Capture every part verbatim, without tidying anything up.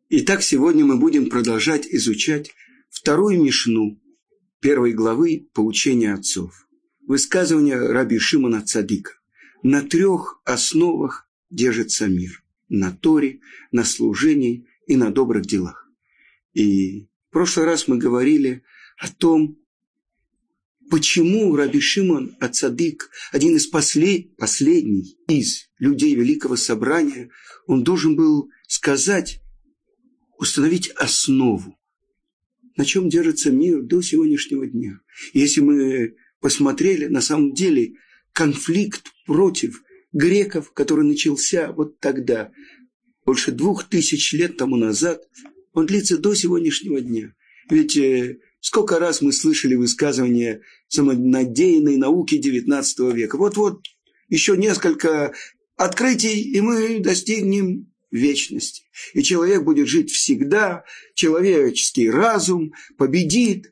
Итак, сегодня мы будем продолжать изучать вторую мишну первой главы «Поучения отцов». Высказывание раби Шимона Цадика. На трех основах держится мир. На Торе, на служении и на добрых делах. И в прошлый раз мы говорили о том, почему раби Шимон ацадик, один из послед... последних из людей Великого Собрания, он должен был сказать, установить основу, на чем держится мир до сегодняшнего дня. Если мы посмотрели, на самом деле конфликт против греков, который начался вот тогда, больше двух тысяч лет тому назад, он длится до сегодняшнего дня. Ведь э, сколько раз мы слышали высказывания самонадеянной науки девятнадцатого века. Вот-вот еще несколько открытий, и мы достигнем вечности. И человек будет жить всегда, человеческий разум победит.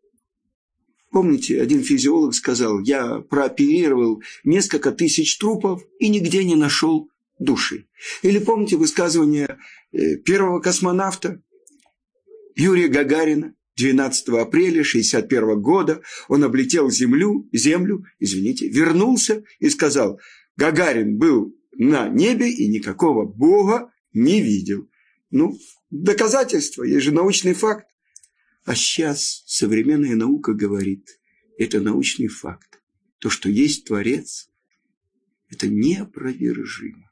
Помните, один физиолог сказал, я прооперировал несколько тысяч трупов и нигде не нашел души. Или помните высказывание первого космонавта Юрия Гагарина? двенадцатого апреля шестьдесят первого года он облетел землю, землю, извините, вернулся и сказал, Гагарин был на небе и никакого Бога не видел. Ну, доказательство, есть же научный факт. А сейчас современная наука говорит, это научный факт. То, что есть Творец, это неопровержимо.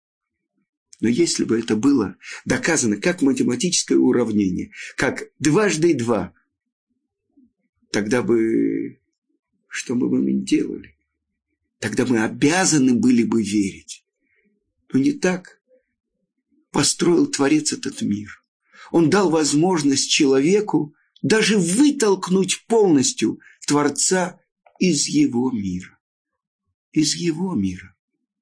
Но если бы это было доказано как математическое уравнение, как дважды два, тогда бы, что бы мы ни делали, тогда мы обязаны были бы верить. Но не так построил Творец этот мир. Он дал возможность человеку даже вытолкнуть полностью Творца из его мира. Из его мира.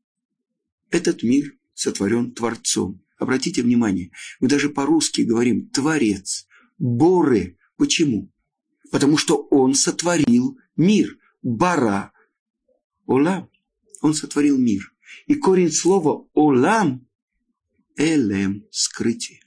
Этот мир сотворен Творцом. Обратите внимание, мы даже по-русски говорим «Творец», «Боре». Почему? Потому что он сотворил мир. «Бара», «Олам». Он сотворил мир. И корень слова «Олам» – «элем» – скрытие.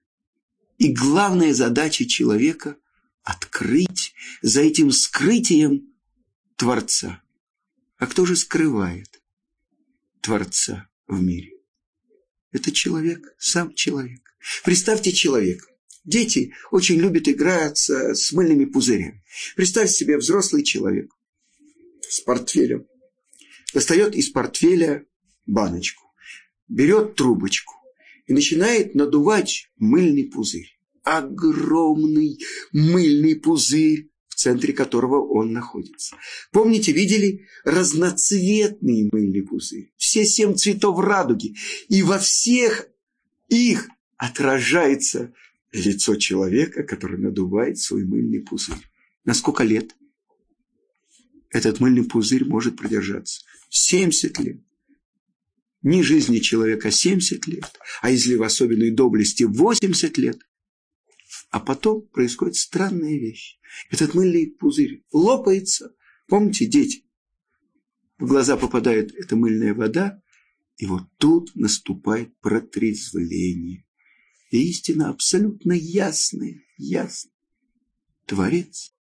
И главная задача человека – открыть за этим скрытием Творца. А кто же скрывает Творца в мире? Это человек, сам человек. Представьте человека. Дети очень любят играться с мыльными пузырями. Представьте себе взрослый человек с портфелем. Достает из портфеля баночку, берет трубочку и начинает надувать мыльный пузырь. Огромный мыльный пузырь, в центре которого он находится. Помните, видели разноцветный мыльный пузырь? Все семь цветов радуги. И во всех их отражается лицо человека, который надувает свой мыльный пузырь. На сколько лет этот мыльный пузырь может продержаться? семьдесят лет. Не жизни человека семьдесят лет, а если в особенной доблести восемьдесят лет. А потом происходит странная вещь. Этот мыльный пузырь лопается. Помните, дети? В глаза попадает эта мыльная вода, и вот тут наступает протрезвление. И истина абсолютно ясная, ясная. Творец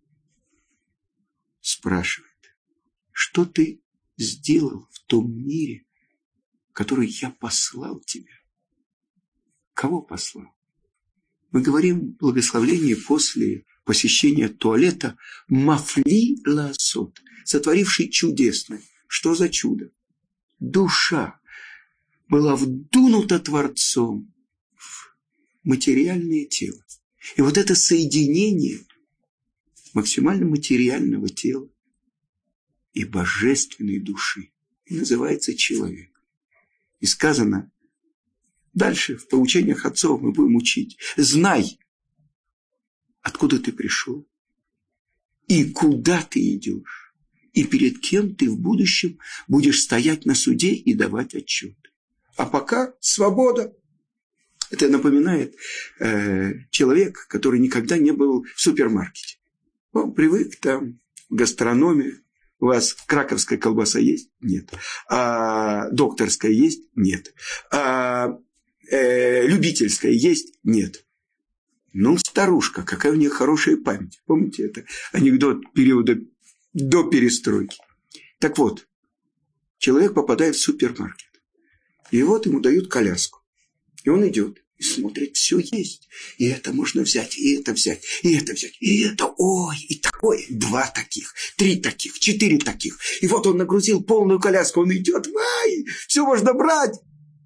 спрашивает, что ты сделал в том мире, в который я послал тебя? Кого послал? Мы говорим благословление после посещения туалета «Мафли лаасот», сотворивший чудесное. Что за чудо? Душа была вдунута Творцом в материальное тело. И вот это соединение максимально материального тела и божественной души и называется человек. И сказано, дальше в поучениях отцов мы будем учить. Знай, откуда ты пришел и куда ты идешь, и перед кем ты в будущем будешь стоять на суде и давать отчет. А пока свобода. Это напоминает э, человек, который никогда не был в супермаркете. Он привык там в гастрономии. У вас краковская колбаса есть? Нет. А докторская есть? Нет. А э, любительская есть? Нет. Ну, старушка, какая у нее хорошая память. Помните, это анекдот периода до перестройки. Так вот, человек попадает в супермаркет. И вот ему дают коляску. И он идет и смотрит, все есть. И это можно взять, и это взять, и это взять, и это, ой, и такое. Два таких, три таких, четыре таких. И вот он нагрузил полную коляску, он идет, вай, все можно брать.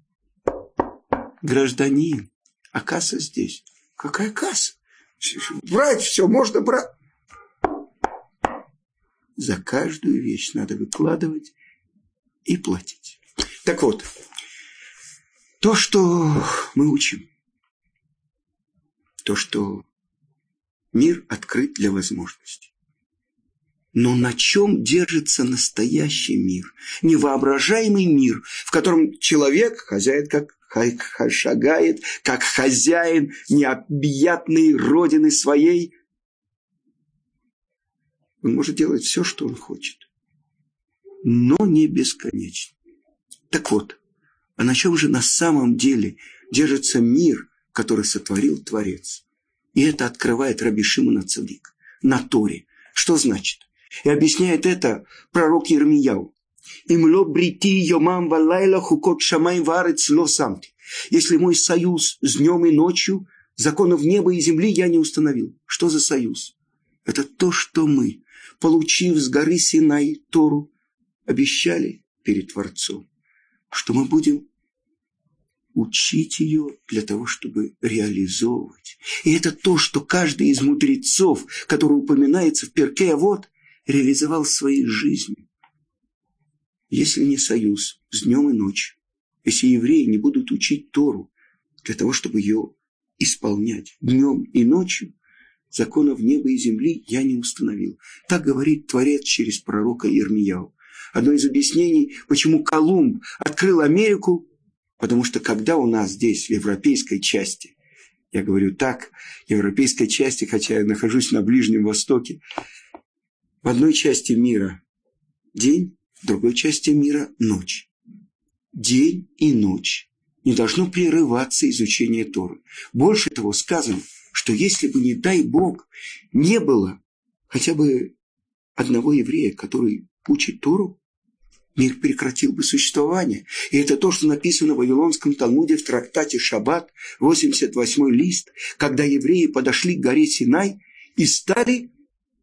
Гражданин, а касса здесь. Какая касса? Брать все, можно брать. За каждую вещь надо выкладывать и платить. Так вот, то, что мы учим, то, что мир открыт для возможностей. Но на чем держится настоящий мир? Невоображаемый мир, в котором человек, хозяин, как шагает, как хозяин необъятной родины своей. Он может делать все, что он хочет, но не бесконечно. Так вот, а на чем же на самом деле держится мир, который сотворил Творец? И это открывает Раби Шимон ха-Цадик на Торе. Что значит? И объясняет это пророк Йирмияу. «Имло брити йомам валайла хукот шамай варец ло самти». Если мой союз с днем и ночью, законов неба и земли я не установил. Что за союз? Это то, что мы, получив с горы Синай Тору, обещали перед Творцом, что мы будем учить ее для того, чтобы реализовывать. И это то, что каждый из мудрецов, который упоминается в Перкей Авот, реализовал в своей жизни. Если не союз с днем и ночью, если евреи не будут учить Тору для того, чтобы ее исполнять днем и ночью, законов неба и земли я не установил. Так говорит Творец через пророка Йирмияу. Одно из объяснений, почему Колумб открыл Америку, потому что когда у нас здесь, в европейской части, я говорю так, европейской части, хотя я нахожусь на Ближнем Востоке, в одной части мира день, в другой части мира ночь. День и ночь. Не должно прерываться изучение Торы. Больше того сказано, что если бы, не дай Бог, не было хотя бы одного еврея, который учит Тору, мир прекратил бы существование. И это то, что написано в Вавилонском Талмуде в трактате Шаббат, восемьдесят восьмой лист, когда евреи подошли к горе Синай и стали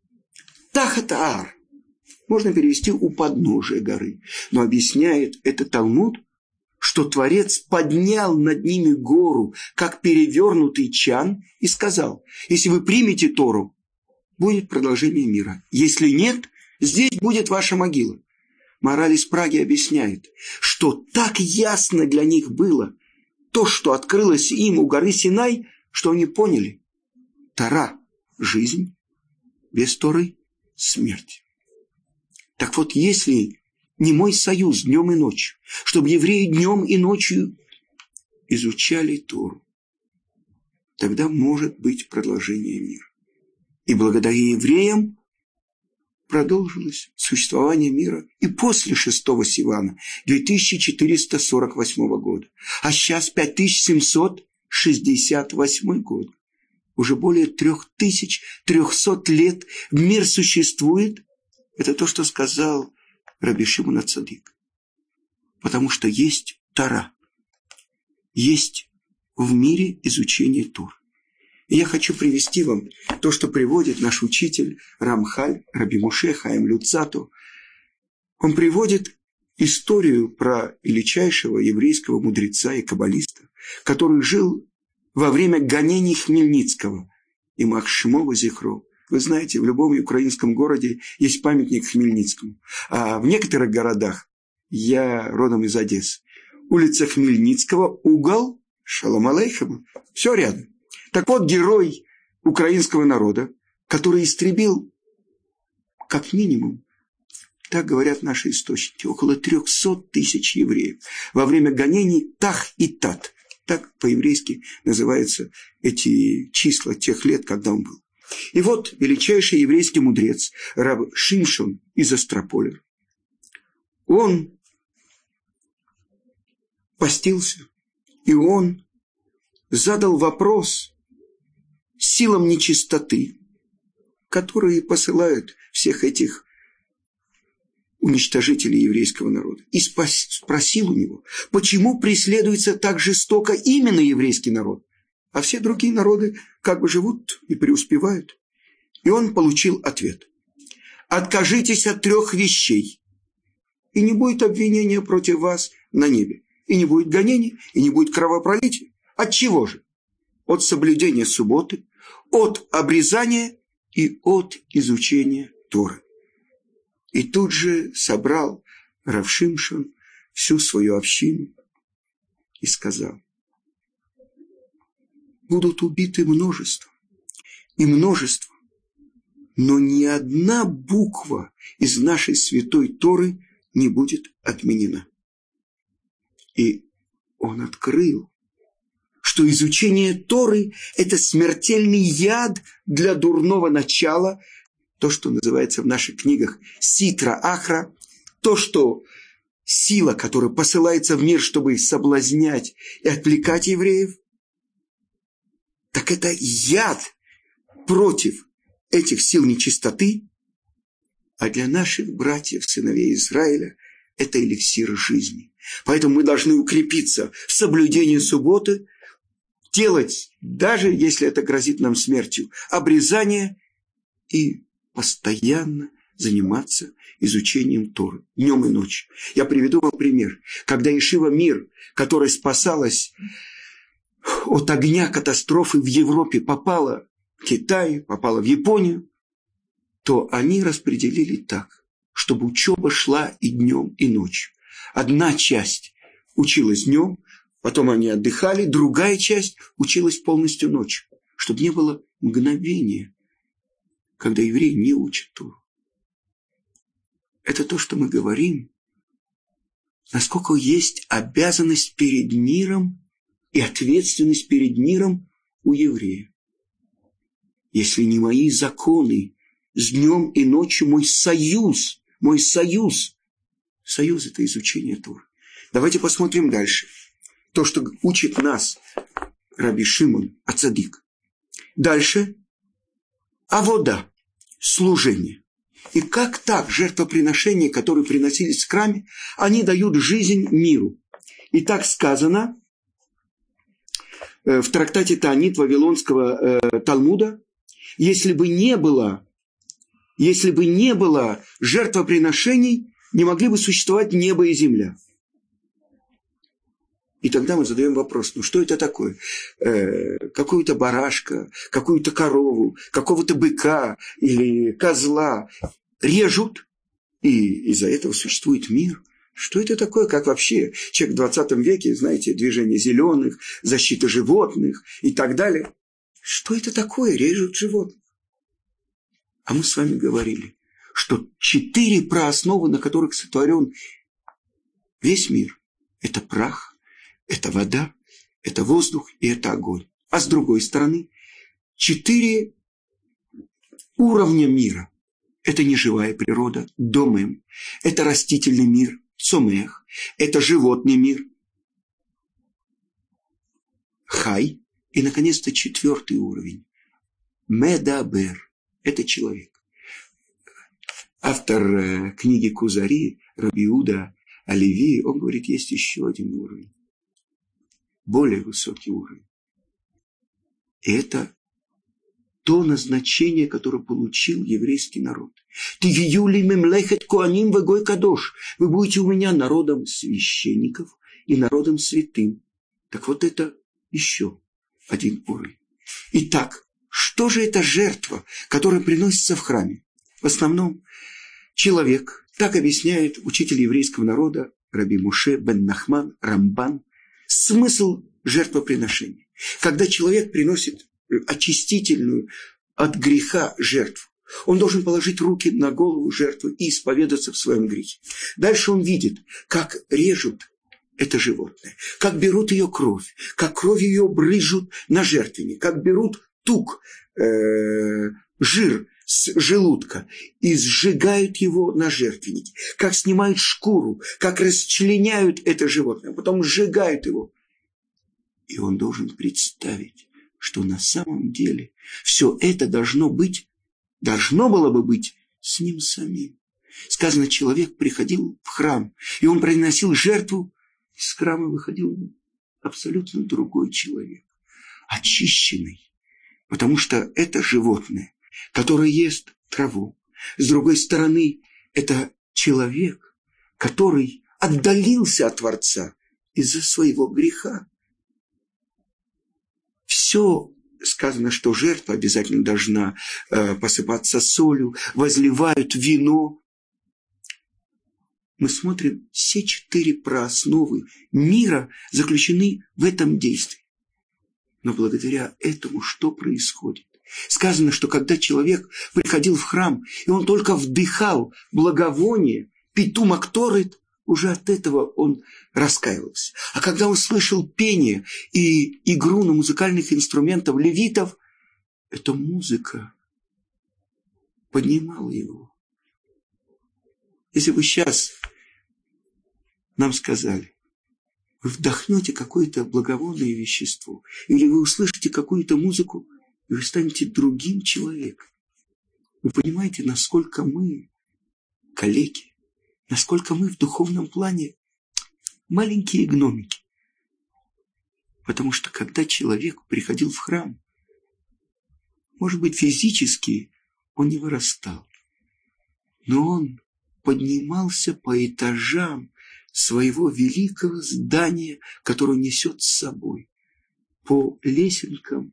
тахат аар. Можно перевести у подножия горы. Но объясняет это Талмуд, что Творец поднял над ними гору, как перевернутый чан, и сказал: если вы примете Тору, будет продолжение мира. Если нет, здесь будет ваша могила. Мораль из Праги объясняет, что так ясно для них было то, что открылось им у горы Синай, что они поняли: Тора – жизнь, без Торы – смерть. Так вот, если не мой союз днем и ночью, чтобы евреи днем и ночью изучали Тору, тогда может быть продолжение мира. И благодаря евреям продолжилось существование мира и после шестого Сивана две тысячи четыреста сорок восьмого года. А сейчас пять тысяч семьсот шестьдесят восьмой год. Уже более три тысячи триста лет мир существует. Это то, что сказал Раби Шимон ха-Цадик. Потому что есть Тора. Есть в мире изучение Торы. И я хочу привести вам то, что приводит наш учитель Рамхаль, Раби Моше Хаим Люцату. Он приводит историю про величайшего еврейского мудреца и каббалиста, который жил во время гонений Хмельницкого, имах Шмо ве-зихро. Вы знаете, в любом украинском городе есть памятник Хмельницкому. А в некоторых городах, я родом из Одессы, улица Хмельницкого, угол, шалом алейхем, все рядом. Так вот, герой украинского народа, который истребил, как минимум, так говорят наши источники, около трехсот тысяч евреев во время гонений Тах и Тат. Так по-еврейски называются эти числа тех лет, когда он был. И вот величайший еврейский мудрец рав Шимшон из Астрополя, он постился, и он задал вопрос силам нечистоты, которые посылают всех этих уничтожителей еврейского народа, и спросил у него, почему преследуется так жестоко именно еврейский народ, а все другие народы как бы живут и преуспевают. И он получил ответ: откажитесь от трех вещей, и не будет обвинения против вас на небе, и не будет гонений, и не будет кровопролития. От чего же? От соблюдения субботы, от обрезания и от изучения Торы. И тут же собрал рав Шимшон всю свою общину и сказал: будут убиты множество и множество, но ни одна буква из нашей святой Торы не будет отменена. И он открыл, что изучение Торы – это смертельный яд для дурного начала, то, что называется в наших книгах ситра ахра, то, что сила, которая посылается в мир, чтобы соблазнять и отвлекать евреев, так это яд против этих сил нечистоты, а для наших братьев, сыновей Израиля, это эликсир жизни. Поэтому мы должны укрепиться в соблюдении субботы, делать, даже если это грозит нам смертью, обрезание и постоянно заниматься изучением Торы днем и ночью. Я приведу вам пример. Когда Ешива Мир, которая спасалась от огня катастрофы в Европе, попала в Китай, попала в Японию, то они распределили так, чтобы учеба шла и днем, и ночью. Одна часть училась днем, потом они отдыхали, другая часть училась полностью ночью, чтобы не было мгновения, когда евреи не учат Тору. Это то, что мы говорим, насколько есть обязанность перед миром и ответственность перед миром у еврея. Если не мои законы, с днем и ночью мой союз, мой союз, союз – это изучение Торы. Давайте посмотрим дальше. То, что учит нас Раби Шимон ха-Цадик. Дальше – авода, служение. И как так жертвоприношения, которые приносились в храме, они дают жизнь миру. И так сказано в трактате Таанит Вавилонского э, Талмуда: если бы не было, если бы не было жертвоприношений, не могли бы существовать небо и земля. И тогда мы задаем вопрос: ну что это такое? Э, какую-то барашка, какую-то корову, какого-то быка или козла режут, и из-за этого существует мир. Что это такое? Как вообще человек в двадцатом веке, знаете, движение зеленых, защита животных и так далее. Что это такое? Режут животных. А мы с вами говорили, что четыре проосновы, на которых сотворен весь мир, это прах, это вода, это воздух и это огонь. А с другой стороны, четыре уровня мира. Это неживая природа, домем, это растительный мир, цомех, это животный мир, хай, и, наконец-то, четвертый уровень, медабер, это человек. Автор э, книги Кузари, Раби Иуда Алеви, он говорит, есть еще один уровень, более высокий уровень. И это то назначение, которое получил еврейский народ. Вы будете у меня народом священников и народом святым. Так вот это еще один уровень. Итак, что же это жертва, которая приносится в храме? В основном человек, так объясняет учитель еврейского народа Раби Моше бен Нахман Рамбан, смысл жертвоприношения. Когда человек приносит очистительную от греха жертву, он должен положить руки на голову жертвы и исповедаться в своем грехе. Дальше он видит, как режут это животное, как берут ее кровь, как кровь ее брызжут на жертвенник, как берут тук, э, жир с желудка и сжигают его на жертвеннике, как снимают шкуру, как расчленяют это животное, а потом сжигают его. И он должен представить, что на самом деле все это должно быть, должно было бы быть с ним самим. Сказано, человек приходил в храм, и он приносил жертву, из храма выходил абсолютно другой человек, очищенный, потому что это животное, которое ест траву. С другой стороны, это человек, который отдалился от Творца из-за своего греха. Все сказано, что жертва обязательно должна э, посыпаться солью, возливают вино. Мы смотрим, все четыре проосновы мира заключены в этом действии. Но благодаря этому что происходит? Сказано, что когда человек приходил в храм, и он только вдыхал благовоние, питум акторит, уже от этого он раскаивался. А когда он слышал пение и игру на музыкальных инструментах левитов, эта музыка поднимала его. Если бы сейчас нам сказали, вы вдохнете какое-то благовонное вещество, или вы услышите какую-то музыку, и вы станете другим человеком. Вы понимаете, насколько мы калеки, насколько мы в духовном плане маленькие гномики. Потому что когда человек приходил в храм, может быть, физически он не вырастал, но он поднимался по этажам своего великого здания, которое несет с собой, по лесенкам,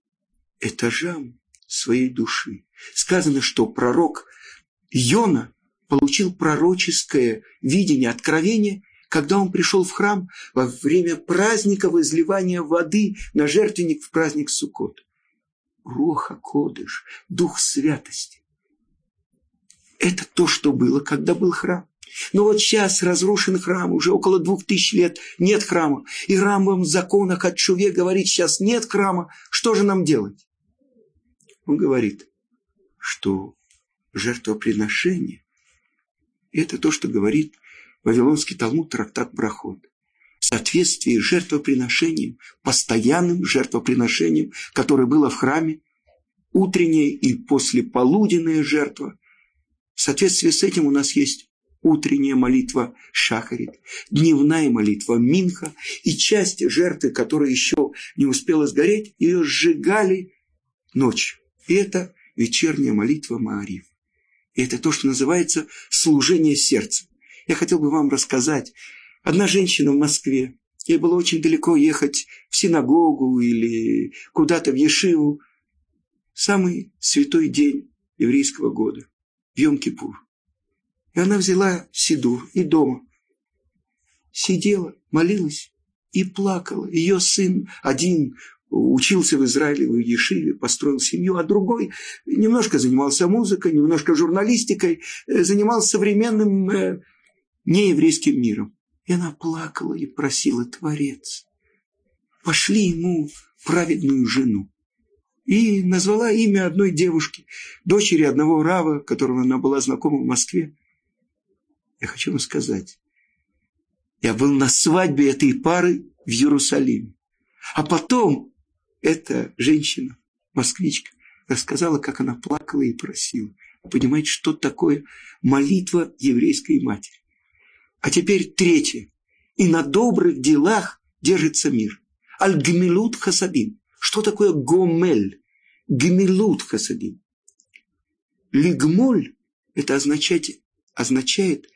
этажам своей души. Сказано, что пророк Йона получил пророческое видение, откровение, когда он пришел в храм во время праздника возливания воды на жертвенник в праздник Суккот. Руах ха-кодеш, дух святости. Это то, что было, когда был храм. Но вот сейчас разрушен храм, уже около двух тысяч лет нет храма. И Рамбам в законах о тшуве говорит, сейчас нет храма, что же нам делать? Он говорит, что жертвоприношение – это то, что говорит Вавилонский Талмуд, трактат Брахот. В соответствии с жертвоприношением, постоянным жертвоприношением, которое было в храме, утренняя и послеполуденная жертва. В соответствии с этим у нас есть утренняя молитва Шахарит, дневная молитва Минха, и часть жертвы, которая еще не успела сгореть, ее сжигали ночью. И это вечерняя молитва Маарив. И это то, что называется служение сердцем. Я хотел бы вам рассказать. Одна женщина в Москве, ей было очень далеко ехать в синагогу или куда-то в Ешиву. Самый святой день еврейского года, в Йом-Кипур. И она взяла сидур и дома сидела, молилась и плакала. Ее сын один учился в Израиле, в Ешиве, построил семью, а другой немножко занимался музыкой, немножко журналистикой, занимался современным э, нееврейским миром. И она плакала и просила: Творец, пошли ему праведную жену. И назвала имя одной девушки, дочери одного рава, которого она была знакома в Москве. Я хочу вам сказать, я был на свадьбе этой пары в Иерусалиме. А потом эта женщина, москвичка, рассказала, как она плакала и просила. Вы понимаете, что такое молитва еврейской матери? А теперь третье. И на добрых делах держится мир. Аль-гмилут хасадим. Что такое гомель? Гмилут хасадим. Лигмоль – это означает, означает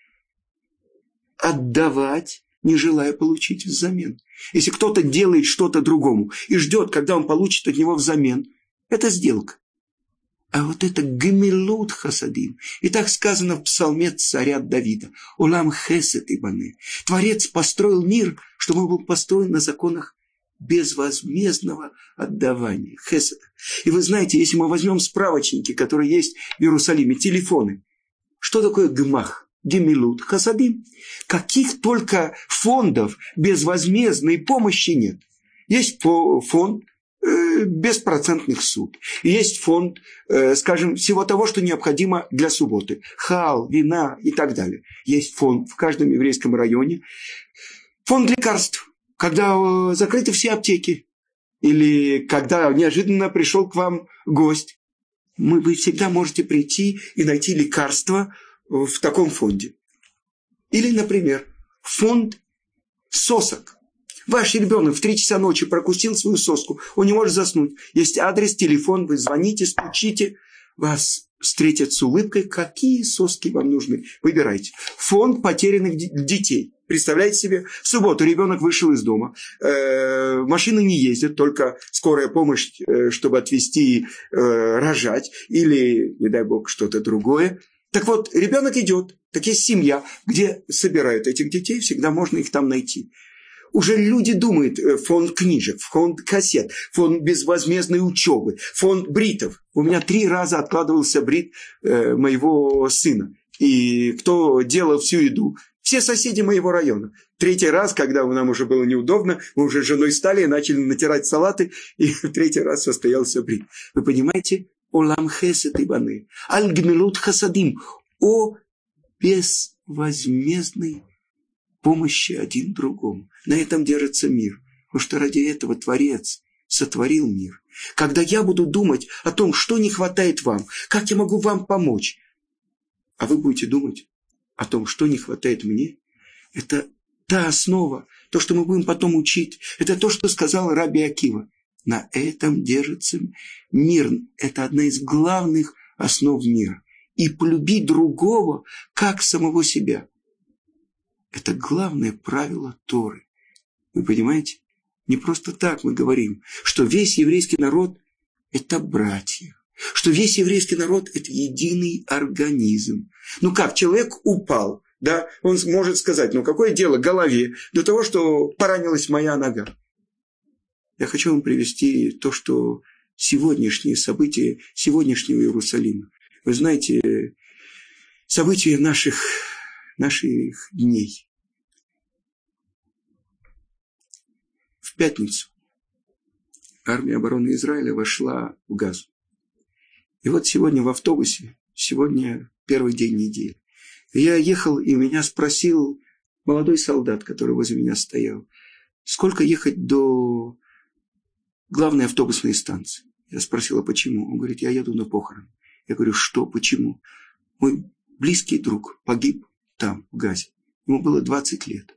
отдавать, не желая получить взамен. Если кто-то делает что-то другому и ждет, когда он получит от него взамен, это сделка. А вот это гмилут хасадим. И так сказано в псалме царя Давида. Олам хесед ибане. Творец построил мир, чтобы он был построен на законах безвозмездного отдавания. Хеседа. И вы знаете, если мы возьмем справочники, которые есть в Иерусалиме, телефоны, что такое гмах? Гемилут хасадим. Каких только фондов безвозмездной помощи нет. Есть фонд э, беспроцентных суд. Есть фонд, э, скажем, всего того, что необходимо для субботы. Хал, вина и так далее. Есть фонд в каждом еврейском районе. Фонд лекарств. когда закрыты все аптеки, или когда неожиданно пришел к вам гость, мы, вы всегда можете прийти и найти лекарство в таком фонде. Или, например, фонд сосок. Ваш ребенок в три часа ночи прокусил свою соску, он не может заснуть. Есть адрес, телефон, вы звоните, стучите, вас встретят с улыбкой. Какие соски вам нужны? Выбирайте. Фонд потерянных детей. Представляете себе, в субботу ребенок вышел из дома, э, машины не ездят, только скорая помощь, э, чтобы отвезти, э, рожать, или, не дай бог, что-то другое. Так вот, ребенок идет, так есть семья, где собирают этих детей, всегда можно их там найти. Уже люди думают, фонд книжек, фонд кассет, фонд безвозмездной учебы, фонд бритов. У меня три раза откладывался брит э, моего сына. И кто делал всю еду? Все соседи моего района. Третий раз, когда нам уже было неудобно, мы уже с женой стали и начали натирать салаты, и в третий раз состоялся брит. Вы понимаете? Олам хесед ибаны, аль гмилут хасадим, о безвозмездной помощи один другому. На этом держится мир. Потому что ради этого Творец сотворил мир. Когда я буду думать о том, что не хватает вам, как я могу вам помочь, а вы будете думать о том, что не хватает мне, это та основа, то, что мы будем потом учить. Это то, что сказал Раби Акива. На этом держится мир. Это одна из главных основ мира. И полюби другого, как самого себя. Это главное правило Торы. Вы понимаете? Не просто так мы говорим, что весь еврейский народ – это братья. Что весь еврейский народ – это единый организм. Ну как, человек упал, да? Он может сказать, ну какое дело голове до того, что поранилась моя нога. Я хочу вам привести то, что сегодняшние события сегодняшнего Иерусалима. Вы знаете, события наших, наших дней. В пятницу армия обороны Израиля вошла в Газу. И вот сегодня в автобусе, сегодня первый день недели, я ехал, и меня спросил молодой солдат, который возле меня стоял, сколько ехать до главной автобусной станции. Я спросил, а почему? Он говорит, я еду на похороны. Я говорю, что, почему? Мой близкий друг погиб там, в Газе. Ему было двадцать лет.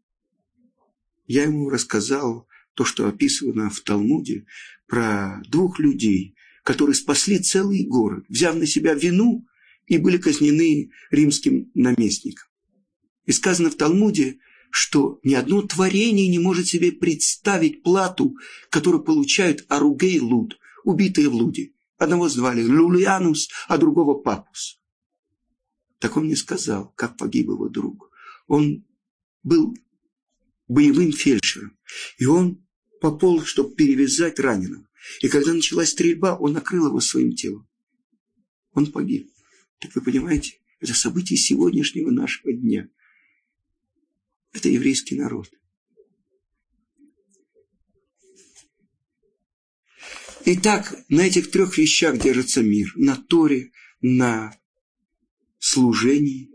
Я ему рассказал то, что описано в Талмуде, про двух людей, которые спасли целый город, взяв на себя вину и были казнены римским наместником. И сказано в Талмуде, что ни одно творение не может себе представить плату, которую получают Аругей Луд, убитые в Луде. Одного звали Лулианус, а другого Папус. Так он мне сказал, как погиб его друг. Он был боевым фельдшером, и он пополз, чтобы перевязать раненого. И когда началась стрельба, он накрыл его своим телом. Он погиб. Так вы понимаете, это событие сегодняшнего нашего дня. Это еврейский народ. Итак, на этих трех вещах держится мир. На Торе, на служении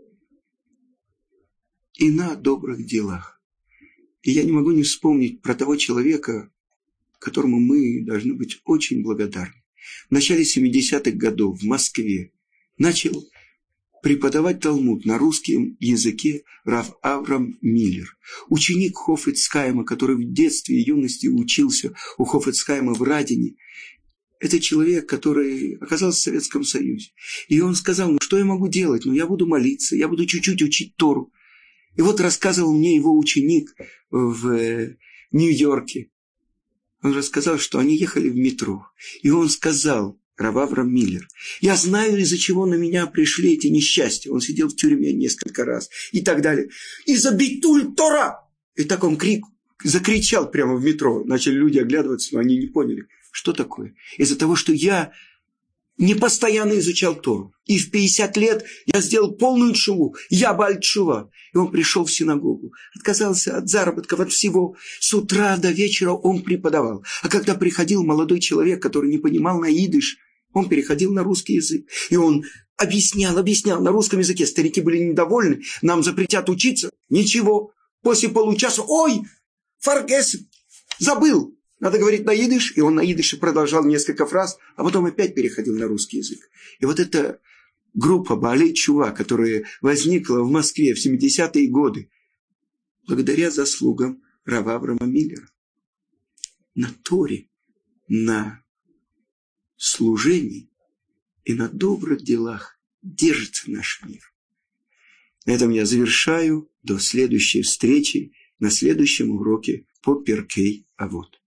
и на добрых делах. И я не могу не вспомнить про того человека, которому мы должны быть очень благодарны. В начале семидесятых годов в Москве начал преподавать Талмуд на русском языке рав Авраам Миллер, ученик Хофец Хаима, который в детстве и юности учился у Хофец Хаима в Радине. Это человек, который оказался в Советском Союзе. И он сказал, ну что я могу делать? Ну я буду молиться, я буду чуть-чуть учить Тору. И вот рассказывал мне его ученик в Нью-Йорке. Он рассказал, что они ехали в метро. И он сказал, рав Авраам Миллер, я знаю, из-за чего на меня пришли эти несчастья. Он сидел в тюрьме несколько раз и так далее. Из-за битуль Тора! И так он крик, закричал прямо в метро. Начали люди оглядываться, но они не поняли, что такое. Из-за того, что я не постоянно изучал Тору. И в пятьдесят лет я сделал полную тшуву. Я баль тшува. И он пришел в синагогу. Отказался от заработков, от всего. С утра до вечера он преподавал. А когда приходил молодой человек, который не понимал на идиш, он переходил на русский язык. И он объяснял, объяснял на русском языке. Старики были недовольны. Нам запретят учиться. Ничего. После получаса. Ой! Фаргесен. Забыл. Надо говорить на идиш. И он на идише продолжал несколько фраз, а потом опять переходил на русский язык. И вот эта группа Баалей Тшува, которая возникла в Москве в семидесятые годы, благодаря заслугам рава Авраама Миллера, на Торе, на служении и на добрых делах держится наш мир. На этом я завершаю. До следующей встречи на следующем уроке по Перкей Авот.